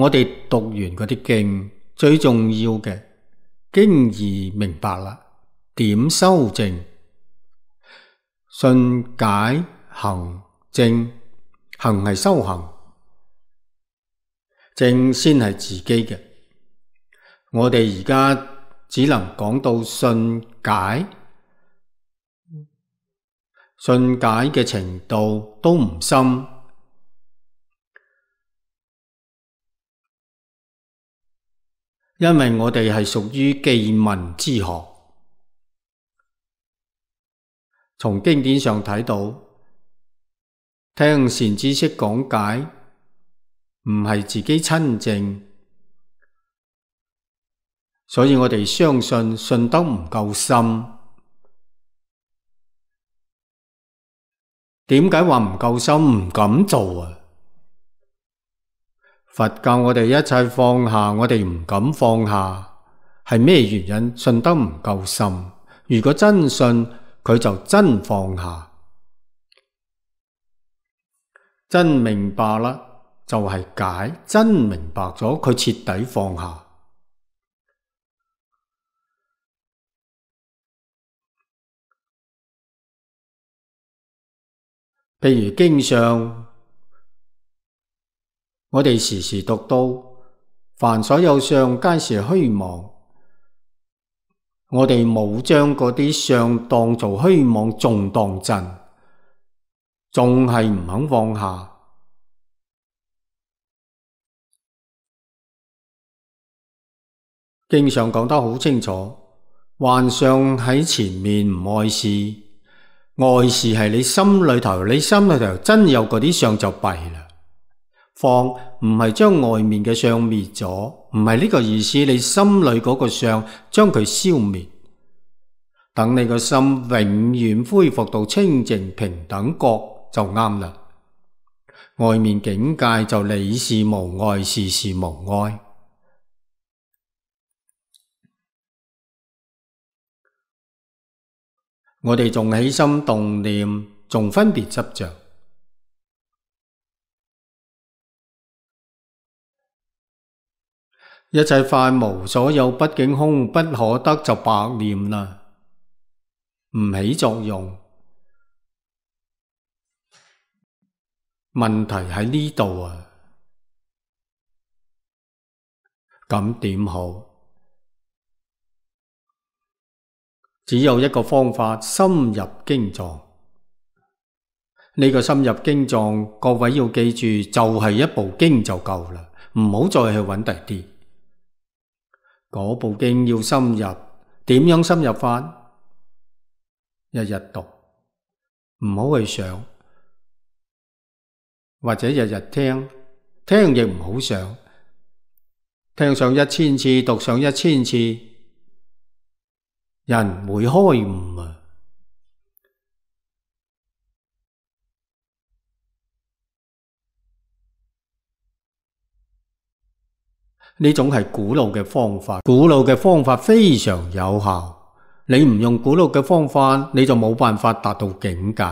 我哋讀完嗰啲經，最重要嘅經義明白啦，點修正？信解行證，行係修行，證先係自己嘅。我哋而家只能講到信解，信解嘅程度都唔深，因為我哋係屬於記文之學。從經典上睇到，聽善知識講解，唔係自己親證，所以我哋相信信得唔夠深。點解話唔夠深？唔敢做啊！佛教我哋一切放下，我哋唔敢放下，係咩原因？信得唔夠深。如果真信，佢就真放下，真明白啦，就係解。真明白咗，佢徹底放下。譬如經上，我哋時時讀到，凡所有相，皆是虛妄。我哋冇將嗰啲相當做虛妄，仲當真，仲係唔肯放下。經上講得好清楚，幻相喺前面唔礙事。礙事係你心裏頭真有嗰啲相就弊啦。放唔係將外面嘅相滅咗，唔係呢個意思。你心裏嗰個相將佢消滅，等你個心永遠恢復到清淨平等覺就啱啦。外面境界就理事無礙，事事無礙。我哋仲起心動念，仲分別執着，一切法無所有，畢竟空，不可得就白念啦，唔起作用。問題喺呢度啊，咁點好？只有一個方法，深入經藏。呢個深入經藏，各位要記住，就係一部經就夠啦，唔好再去揾第啲。嗰部經要深入，點樣深入法？日日讀，唔好去想，或者日日聽，聽亦唔好想，聽上1000次，讀上1000次。人會開悟啊！呢種係古老嘅方法，古老嘅方法非常有效。你唔用古老嘅方法，你就冇辦法達到境界。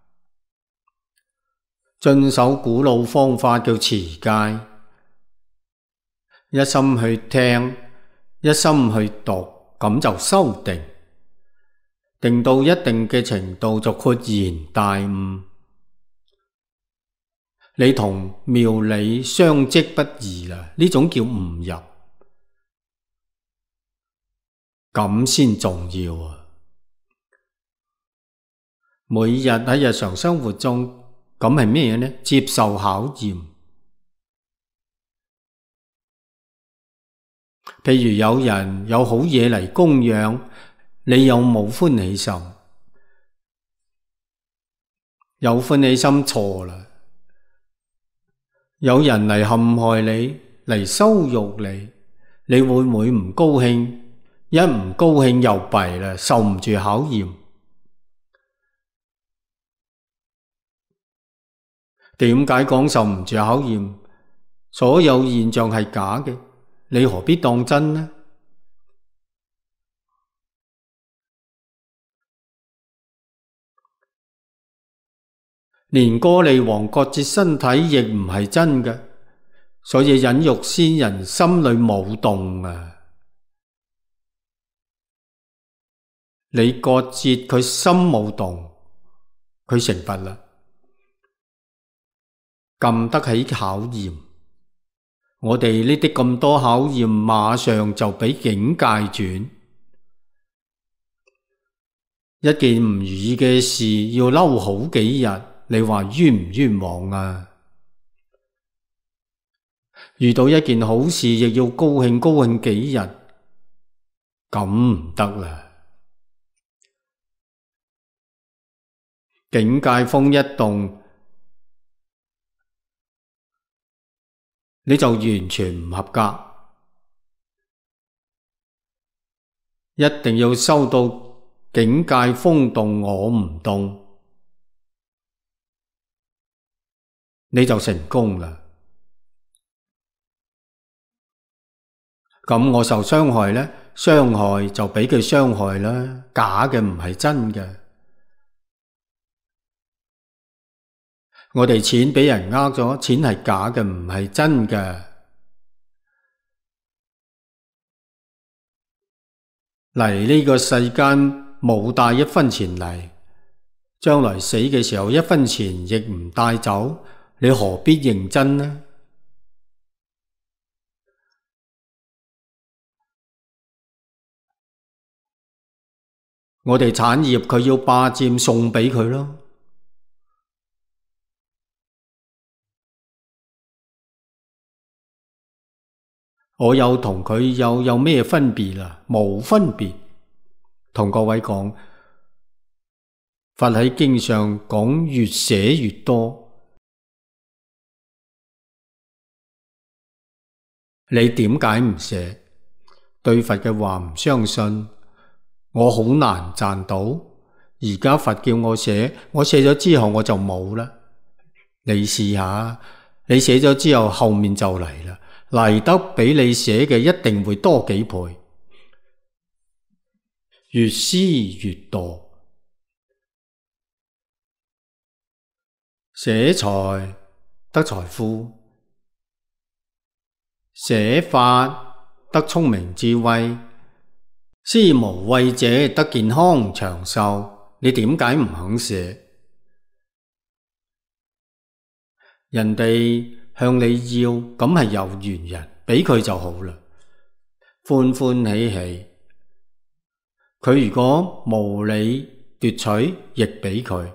遵守古老方法叫持戒，一心去聽，一心去讀。咁就修定，定到一定嘅程度就豁然大悟。你同妙理相即不二啦，呢種叫悟入，咁先重要啊！每日喺日常生活中，咁係咩呢？接受考驗。譬如有人有好嘢嚟供養，你有冇歡喜心？有歡喜心錯啦。有人嚟陷害你，嚟羞辱你，你會唔會唔高興？一唔高興又弊啦，受唔住考驗。點解講受唔住考驗？所有現象係假嘅。你何必當真呢？連歌利王割截身體亦唔係真嘅， 所以忍辱仙人心裏冇動啊。你割截佢心冇動，佢成佛啦，禁得起考驗。我哋呢啲咁多考驗，馬上就俾境界轉。一件唔如意嘅事要嬲好幾日，你話冤唔冤枉啊？遇到一件好事，亦要高興幾日，咁唔得啦。境界風一動，你就完全唔合格，一定要收到境界風動我唔動，你就成功啦。咁我受傷害呢？傷害就俾佢傷害啦，假嘅唔係真嘅。我哋錢俾人呃咗，錢係假嘅，唔係真嘅。嚟呢個世間冇帶一分錢嚟，將來死嘅時候一分錢亦唔帶走，你何必認真呢？我哋產業佢要霸佔，送俾佢咯。我又同佢有咩分別啊？冇分別。同各位講，佛喺經上講越寫越多，你點解唔寫？對佛嘅話唔相信，我好難賺到。而家佛叫我寫，我寫咗之後我就冇啦。你試下，你寫咗之後後面就嚟啦。嚟得比你寫嘅一定會多幾倍，越施越多。寫財得財富，寫法得聰明智慧，施無畏者得健康長壽。你點解唔肯寫？人哋向你要，咁係有緣人，俾佢就好啦，歡歡喜喜。佢如果無理奪取，亦俾佢。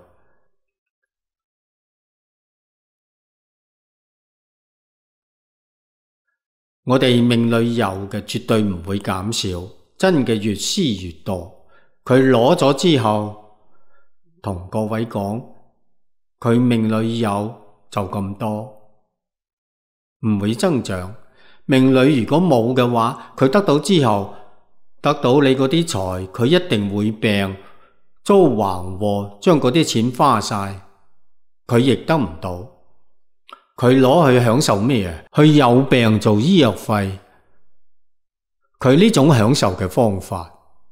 我哋命裏有嘅絕對唔會減少，真嘅越施越多。佢攞咗之後，同各位講，佢命裏有就咁多。唔會增長，命裏如果冇嘅話，佢得到之後，得到你嗰啲財，佢一定會病，遭橫禍，將嗰啲錢花晒，佢亦得唔到。佢攞去享受咩啊？去有病做醫藥費，佢呢種享受嘅方法，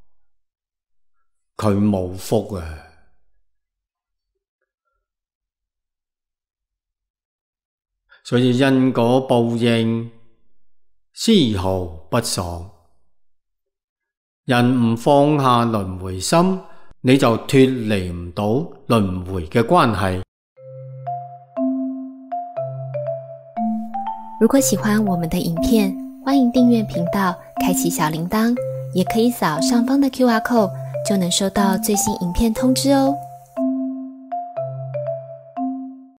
佢冇福啊！所以因果報應絲毫不爽，人唔放下輪迴心，你就脫離唔到輪迴嘅關係。 如果喜歡我們的影片，歡迎訂閱頻道，開啟小鈴鐺，也可以掃上方的QR code，就能收到最新影片通知哦。